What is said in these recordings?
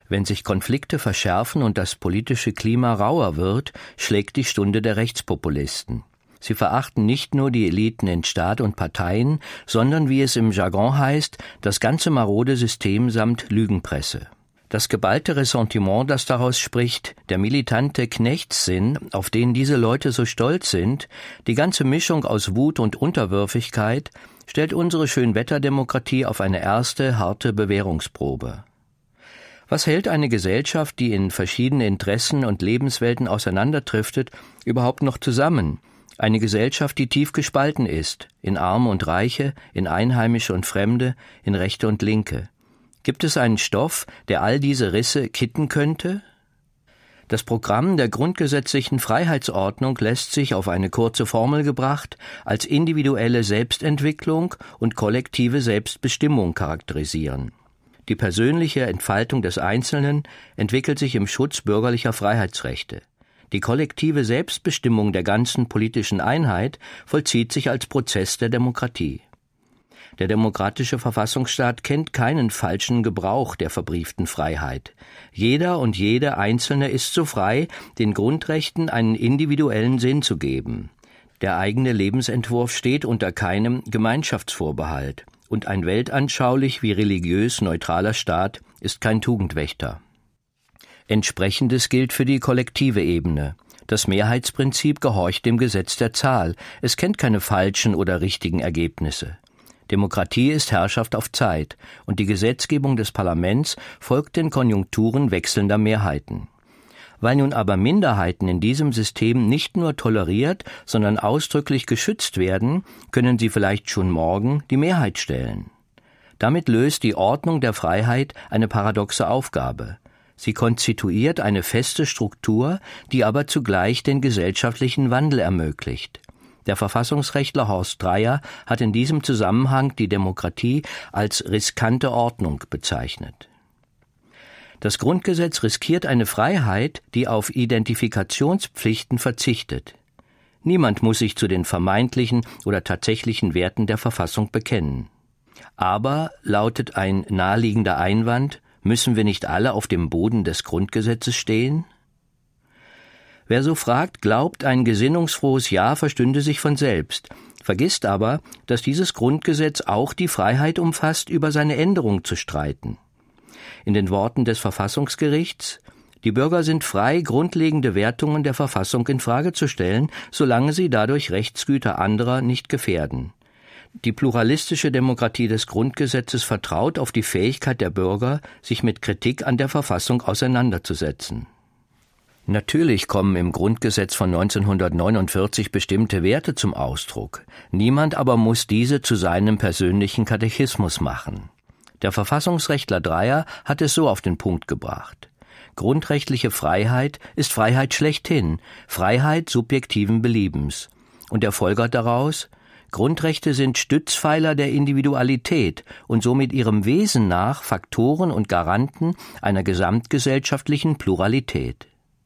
Wenn sich Konflikte verschärfen und das politische Klima rauer wird, schlägt die Stunde der Rechtspopulisten. Sie verachten nicht nur die Eliten in Staat und Parteien, sondern, wie es im Jargon heißt, das ganze marode System samt Lügenpresse. Das geballte Ressentiment, das daraus spricht, der militante Knechtssinn, auf den diese Leute so stolz sind, die ganze Mischung aus Wut und Unterwürfigkeit, stellt unsere Schönwetterdemokratie auf eine erste, harte Bewährungsprobe. Was hält eine Gesellschaft, die in verschiedene Interessen und Lebenswelten auseinanderdriftet, überhaupt noch zusammen? Eine Gesellschaft, die tief gespalten ist, in Arme und Reiche, in Einheimische und Fremde, in Rechte und Linke. Gibt es einen Stoff, der all diese Risse kitten könnte? Das Programm der grundgesetzlichen Freiheitsordnung lässt sich auf eine kurze Formel gebracht als individuelle Selbstentwicklung und kollektive Selbstbestimmung charakterisieren. Die persönliche Entfaltung des Einzelnen entwickelt sich im Schutz bürgerlicher Freiheitsrechte. Die kollektive Selbstbestimmung der ganzen politischen Einheit vollzieht sich als Prozess der Demokratie. Der demokratische Verfassungsstaat kennt keinen falschen Gebrauch der verbrieften Freiheit. Jeder und jede Einzelne ist so frei, den Grundrechten einen individuellen Sinn zu geben. Der eigene Lebensentwurf steht unter keinem Gemeinschaftsvorbehalt. Und ein weltanschaulich wie religiös neutraler Staat ist kein Tugendwächter. Entsprechendes gilt für die kollektive Ebene. Das Mehrheitsprinzip gehorcht dem Gesetz der Zahl. Es kennt keine falschen oder richtigen Ergebnisse. Demokratie ist Herrschaft auf Zeit, und die Gesetzgebung des Parlaments folgt den Konjunkturen wechselnder Mehrheiten. Weil nun aber Minderheiten in diesem System nicht nur toleriert, sondern ausdrücklich geschützt werden, können sie vielleicht schon morgen die Mehrheit stellen. Damit löst die Ordnung der Freiheit eine paradoxe Aufgabe. Sie konstituiert eine feste Struktur, die aber zugleich den gesellschaftlichen Wandel ermöglicht. Der Verfassungsrechtler Horst Dreier hat in diesem Zusammenhang die Demokratie als riskante Ordnung bezeichnet. Das Grundgesetz riskiert eine Freiheit, die auf Identifikationspflichten verzichtet. Niemand muss sich zu den vermeintlichen oder tatsächlichen Werten der Verfassung bekennen. Aber, lautet ein naheliegender Einwand, müssen wir nicht alle auf dem Boden des Grundgesetzes stehen? Wer so fragt, glaubt, ein gesinnungsfrohes Ja verstünde sich von selbst, vergisst aber, dass dieses Grundgesetz auch die Freiheit umfasst, über seine Änderung zu streiten. In den Worten des Verfassungsgerichts: Die Bürger sind frei, grundlegende Wertungen der Verfassung in Frage zu stellen, solange sie dadurch Rechtsgüter anderer nicht gefährden. Die pluralistische Demokratie des Grundgesetzes vertraut auf die Fähigkeit der Bürger, sich mit Kritik an der Verfassung auseinanderzusetzen. Natürlich kommen im Grundgesetz von 1949 bestimmte Werte zum Ausdruck. Niemand aber muss diese zu seinem persönlichen Katechismus machen. Der Verfassungsrechtler Dreier hat es so auf den Punkt gebracht: Grundrechtliche Freiheit ist Freiheit schlechthin, Freiheit subjektiven Beliebens. Und er folgert daraus: Grundrechte sind Stützpfeiler der Individualität und somit ihrem Wesen nach Faktoren und Garanten einer gesamtgesellschaftlichen Pluralität.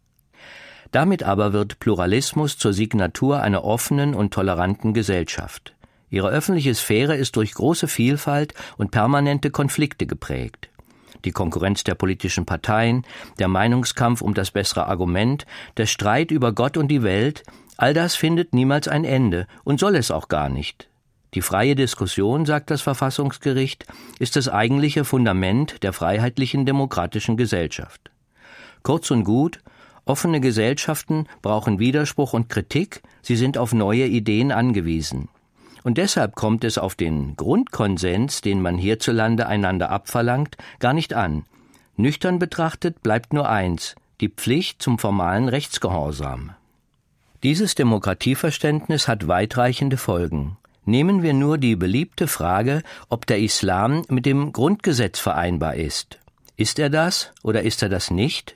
Damit aber wird Pluralismus zur Signatur einer offenen und toleranten Gesellschaft. Ihre öffentliche Sphäre ist durch große Vielfalt und permanente Konflikte geprägt. Die Konkurrenz der politischen Parteien, der Meinungskampf um das bessere Argument, der Streit über Gott und die Welt, all das findet niemals ein Ende und soll es auch gar nicht. Die freie Diskussion, sagt das Verfassungsgericht, ist das eigentliche Fundament der freiheitlichen demokratischen Gesellschaft. Kurz und gut: Offene Gesellschaften brauchen Widerspruch und Kritik, sie sind auf neue Ideen angewiesen. Und deshalb kommt es auf den Grundkonsens, den man hierzulande einander abverlangt, gar nicht an. Nüchtern betrachtet bleibt nur eins: die Pflicht zum formalen Rechtsgehorsam. Dieses Demokratieverständnis hat weitreichende Folgen. Nehmen wir nur die beliebte Frage, ob der Islam mit dem Grundgesetz vereinbar ist. Ist er das oder ist er das nicht?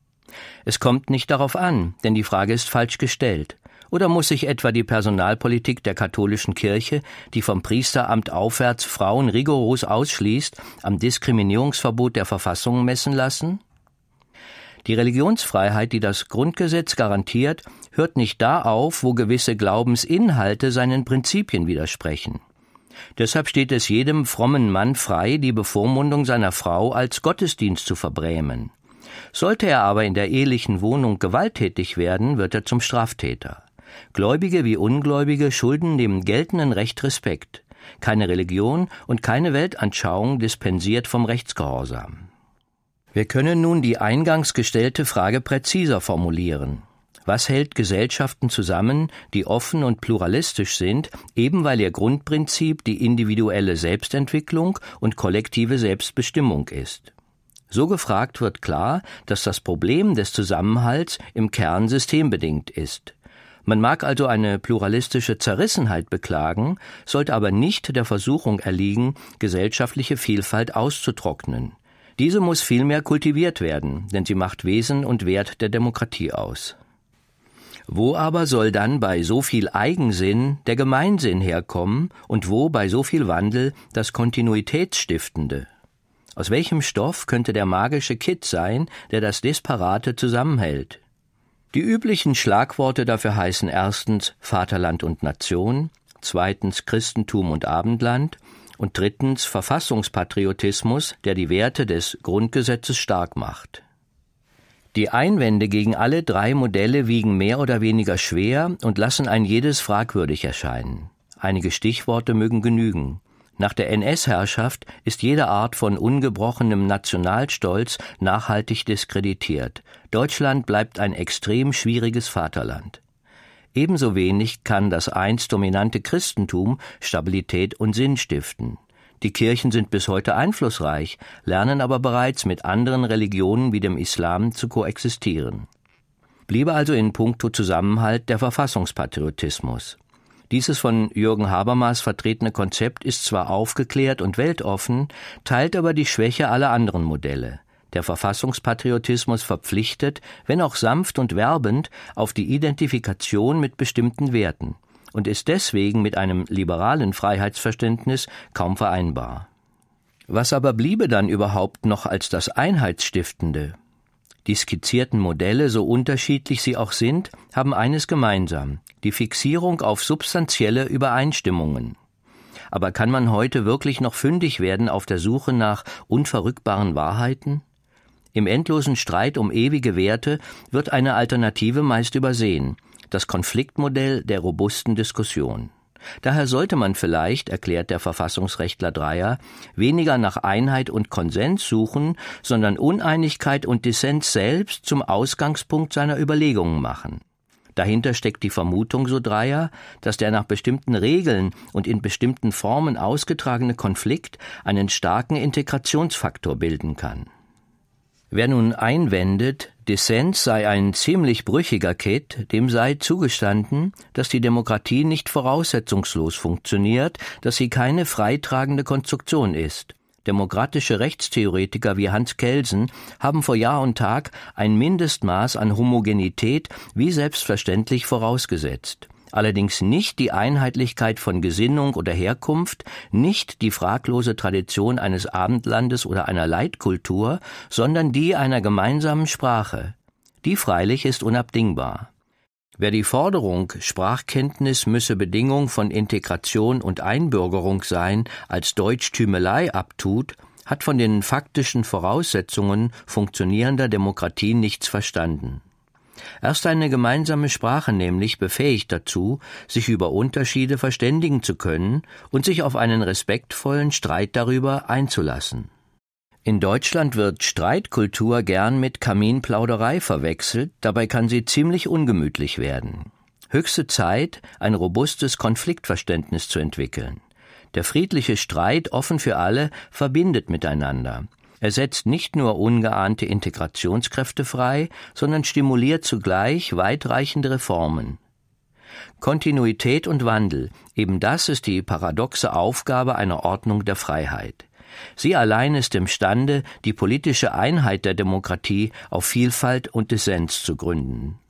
Es kommt nicht darauf an, denn die Frage ist falsch gestellt. Oder muss sich etwa die Personalpolitik der katholischen Kirche, die vom Priesteramt aufwärts Frauen rigoros ausschließt, am Diskriminierungsverbot der Verfassung messen lassen? Die Religionsfreiheit, die das Grundgesetz garantiert, hört nicht da auf, wo gewisse Glaubensinhalte seinen Prinzipien widersprechen. Deshalb steht es jedem frommen Mann frei, die Bevormundung seiner Frau als Gottesdienst zu verbrämen. Sollte er aber in der ehelichen Wohnung gewalttätig werden, wird er zum Straftäter. Gläubige wie Ungläubige schulden dem geltenden Recht Respekt. Keine Religion und keine Weltanschauung dispensiert vom Rechtsgehorsam. Wir können nun die eingangs gestellte Frage präziser formulieren. Was hält Gesellschaften zusammen, die offen und pluralistisch sind, eben weil ihr Grundprinzip die individuelle Selbstentwicklung und kollektive Selbstbestimmung ist? So gefragt wird klar, dass das Problem des Zusammenhalts im Kern systembedingt ist. Man mag also eine pluralistische Zerrissenheit beklagen, sollte aber nicht der Versuchung erliegen, gesellschaftliche Vielfalt auszutrocknen. Diese muss vielmehr kultiviert werden, denn sie macht Wesen und Wert der Demokratie aus. Wo aber soll dann bei so viel Eigensinn der Gemeinsinn herkommen und wo bei so viel Wandel das Kontinuitätsstiftende? Aus welchem Stoff könnte der magische Kitt sein, der das Disparate zusammenhält? Die üblichen Schlagworte dafür heißen erstens Vaterland und Nation, zweitens Christentum und Abendland und drittens Verfassungspatriotismus, der die Werte des Grundgesetzes stark macht. Die Einwände gegen alle drei Modelle wiegen mehr oder weniger schwer und lassen ein jedes fragwürdig erscheinen. Einige Stichworte mögen genügen. Nach der NS-Herrschaft ist jede Art von ungebrochenem Nationalstolz nachhaltig diskreditiert. Deutschland bleibt ein extrem schwieriges Vaterland. Ebenso wenig kann das einst dominante Christentum Stabilität und Sinn stiften. Die Kirchen sind bis heute einflussreich, lernen aber bereits mit anderen Religionen wie dem Islam zu koexistieren. Bliebe also in puncto Zusammenhalt der Verfassungspatriotismus. Dieses von Jürgen Habermas vertretene Konzept ist zwar aufgeklärt und weltoffen, teilt aber die Schwäche aller anderen Modelle. Der Verfassungspatriotismus verpflichtet, wenn auch sanft und werbend, auf die Identifikation mit bestimmten Werten und ist deswegen mit einem liberalen Freiheitsverständnis kaum vereinbar. Was aber bliebe dann überhaupt noch als das Einheitsstiftende? Die skizzierten Modelle, so unterschiedlich sie auch sind, haben eines gemeinsam: die Fixierung auf substanzielle Übereinstimmungen. Aber kann man heute wirklich noch fündig werden auf der Suche nach unverrückbaren Wahrheiten? Im endlosen Streit um ewige Werte wird eine Alternative meist übersehen: das Konfliktmodell der robusten Diskussion. Daher sollte man vielleicht, erklärt der Verfassungsrechtler Dreyer, weniger nach Einheit und Konsens suchen, sondern Uneinigkeit und Dissens selbst zum Ausgangspunkt seiner Überlegungen machen. Dahinter steckt die Vermutung, so Dreyer, dass der nach bestimmten Regeln und in bestimmten Formen ausgetragene Konflikt einen starken Integrationsfaktor bilden kann. Wer nun einwendet, Dissens sei ein ziemlich brüchiger Kitt, dem sei zugestanden, dass die Demokratie nicht voraussetzungslos funktioniert, dass sie keine freitragende Konstruktion ist. Demokratische Rechtstheoretiker wie Hans Kelsen haben vor Jahr und Tag ein Mindestmaß an Homogenität wie selbstverständlich vorausgesetzt. Allerdings nicht die Einheitlichkeit von Gesinnung oder Herkunft, nicht die fraglose Tradition eines Abendlandes oder einer Leitkultur, sondern die einer gemeinsamen Sprache. Die freilich ist unabdingbar. Wer die Forderung, Sprachkenntnis müsse Bedingung von Integration und Einbürgerung sein, als Deutschtümelei abtut, hat von den faktischen Voraussetzungen funktionierender Demokratie nichts verstanden. Erst eine gemeinsame Sprache nämlich befähigt dazu, sich über Unterschiede verständigen zu können und sich auf einen respektvollen Streit darüber einzulassen. In Deutschland wird Streitkultur gern mit Kaminplauderei verwechselt, dabei kann sie ziemlich ungemütlich werden. Höchste Zeit, ein robustes Konfliktverständnis zu entwickeln. Der friedliche Streit, offen für alle, verbindet miteinander. Er setzt nicht nur ungeahnte Integrationskräfte frei, sondern stimuliert zugleich weitreichende Reformen. Kontinuität und Wandel, eben das ist die paradoxe Aufgabe einer Ordnung der Freiheit. Sie allein ist imstande, die politische Einheit der Demokratie auf Vielfalt und Dissens zu gründen.